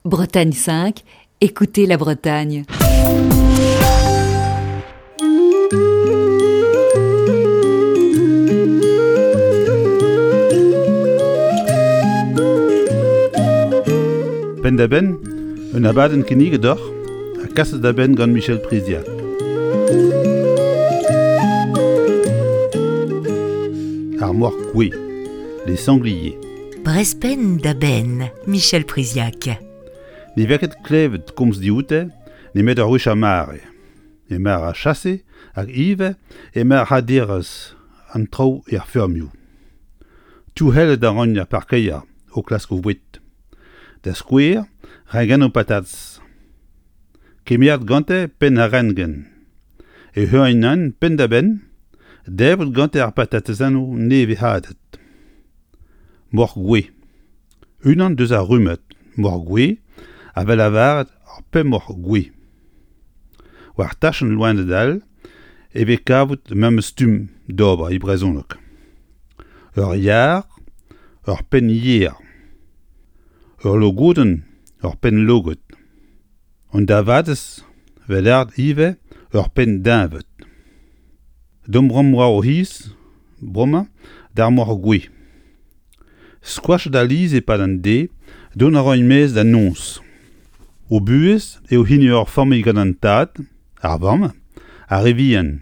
Bretagne 5, écoutez la Bretagne. Ben da ben, un abadenn kinniget a kaset da ben gant Michel Priziac. Ar moar kouez, les sangliers. Brespen da ben, Michel Priziac. Ne veket klevet komz dioute, ne met ar wech a mare. E mar a chasse, hag ive, e mar ha derez, an trao e ar fermioù. Tou hellet a ran a parkeia, o klask o vwet. Da skouer, rengen o patats. Kemiad gante pen a rengen. E heuinan pen da ben, debret gante ar patatezano neve hadet. Mor gwe. Unan deus a rumet, mor gwe, avel a varet ar pe mor gwe. War tachen loin de dal, eve kavout mem stum d'ober i brezonok. Ur yar, ur pen yer. Ur logoden, ur pen logot. On da vades, vel ard ive, ur pen dinvet. Dom brom war o his, broma, d'ar mor gwe. Squash da liz e pad an de, don a roin mez da nons. O buez e o hini ur forme gant an tad, ar vam, a revian.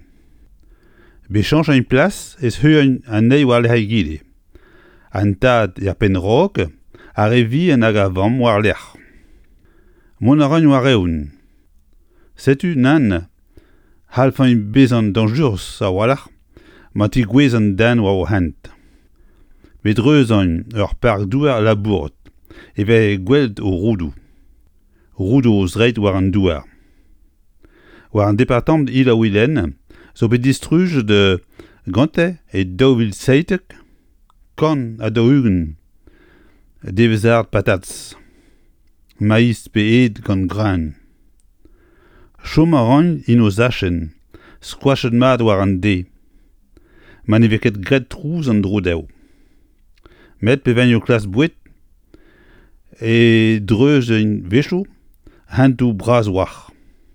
Be chanj an plas ez heuan an nei war le haigile. An tad e ar pen rok, a revian hag a vam war l'er. Mon a roin war eoun. Setu nan, halfan bezan danjurs a walach, mat i gwezan dan war o hant. Vedreuzan ur park douar labourt, eve gweld o roudou. Roudou o zreit war an douar. War an departamp ila wilen, zo bet distruj de gante e daouvil seitek, kan a daougen, devezard patats, maïs pe ed gant gran. Chom a ran ino zachen, squashet mat war an de. Man e veket gret trouz an drodeo. Met pe venn o klas bouet, e dreuz un vecho, hantou braz war.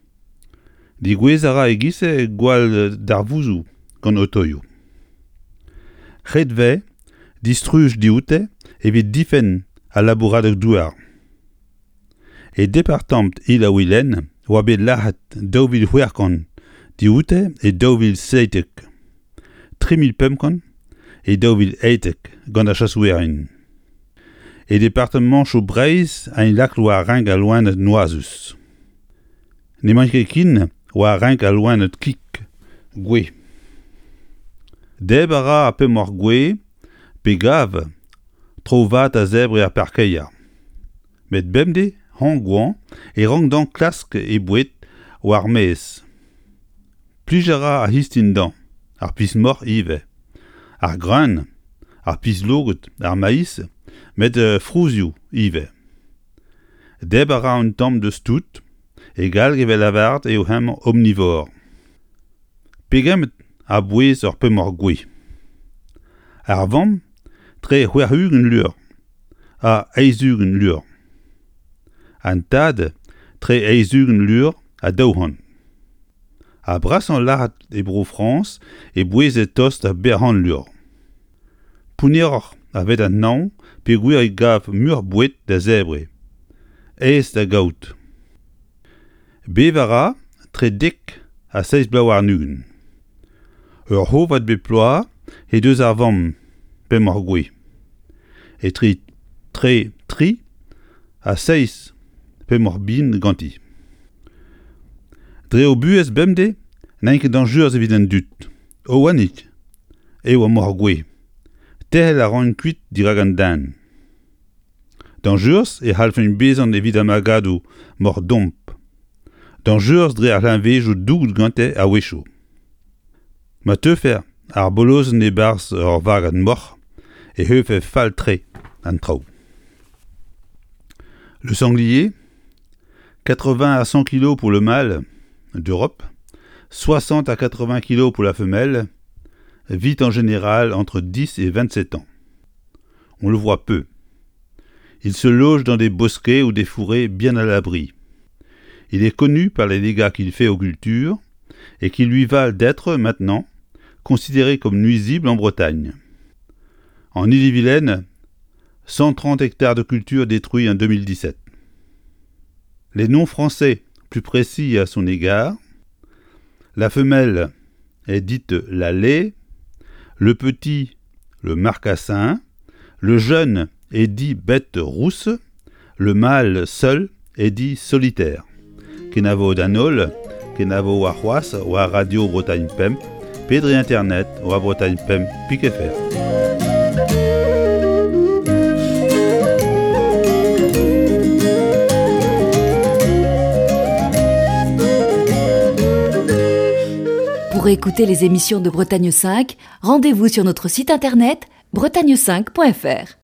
Di gwez a ra e gise gwal d'ar vouzou gant otoio. Ret ve, distruj dioute, evit difen a labouradek douar. E departamp ila wilen, oa bet lahat daouvil hwerkan, dioute e daouvil seitek. 3000 pemkan, e daouvil eitek gant a chasouerin. E departement chou breiz a un lak loa reng a loin et noizus. Ne manke kin oa reng a loin et kik, gwe. Deb a ra a pe mor gwe, pe gav, trovat a zebre a parkeia. Met bemde, hon gwan, e rang dan klask e bouet war mez. Plij a ra a histin dan, ar pis mor ive. Ar gran, ar pis logot, ar maïs, met frouzioù ive. Deb a ra un tamm de stout, e galg evel avart eo hem omnivor. Pegem a bouez ur pe mor gwe. Ar vam, tre hwerhugen lur, a eizugen lur. An tad, tre eizugen lur a daouhan. A bras an lahat e bro France e bouez e tost a berhan lur. Pounier a vet an naon pe gwir e gav mur bouet da zebre. Ez da gaout. Bevara, tre dek a 6 blawar nugen. Ur hovat be ploa e deus ar vam pe mor gwe. E tri a 6 pe mor bin ganti. Dre o buez bemde, n'enke danjurs evit an dut. O wanik, e oa mor gwe. Tehel a ran kuit dirag an dan. Danjurs e halfen bezan evit amagado mor domp. Danjurs dre ar lanvejou dougd gante a wecho. Ma teufer ar bolozen e bars ur vag an mor e heufe fal tre an trao. Le sanglier, 80 à 100 kg pour le mâle d'Europe, 60 à 80 kg pour la femelle, vit en général entre 10 et 27 ans. On le voit peu. Il se loge dans des bosquets ou des fourrés bien à l'abri. Il est connu par les dégâts qu'il fait aux cultures et qui lui valent d'être, maintenant, considéré comme nuisible en Bretagne. En Ille-et-Vilaine, 130 hectares de culture détruits en 2017. Les noms français plus précis à son égard: la femelle est dite la laie, le petit le marcassin, le jeune est dit bête rousse, le mâle seul est dit solitaire. Kenavo danol, kenavo warwas ou à Radio Bretagne Pemp, Pédri Internet ou à Bretagne Pemp Piquefer. Pour écouter les émissions de Bretagne 5, rendez-vous sur notre site internet bretagne5.fr.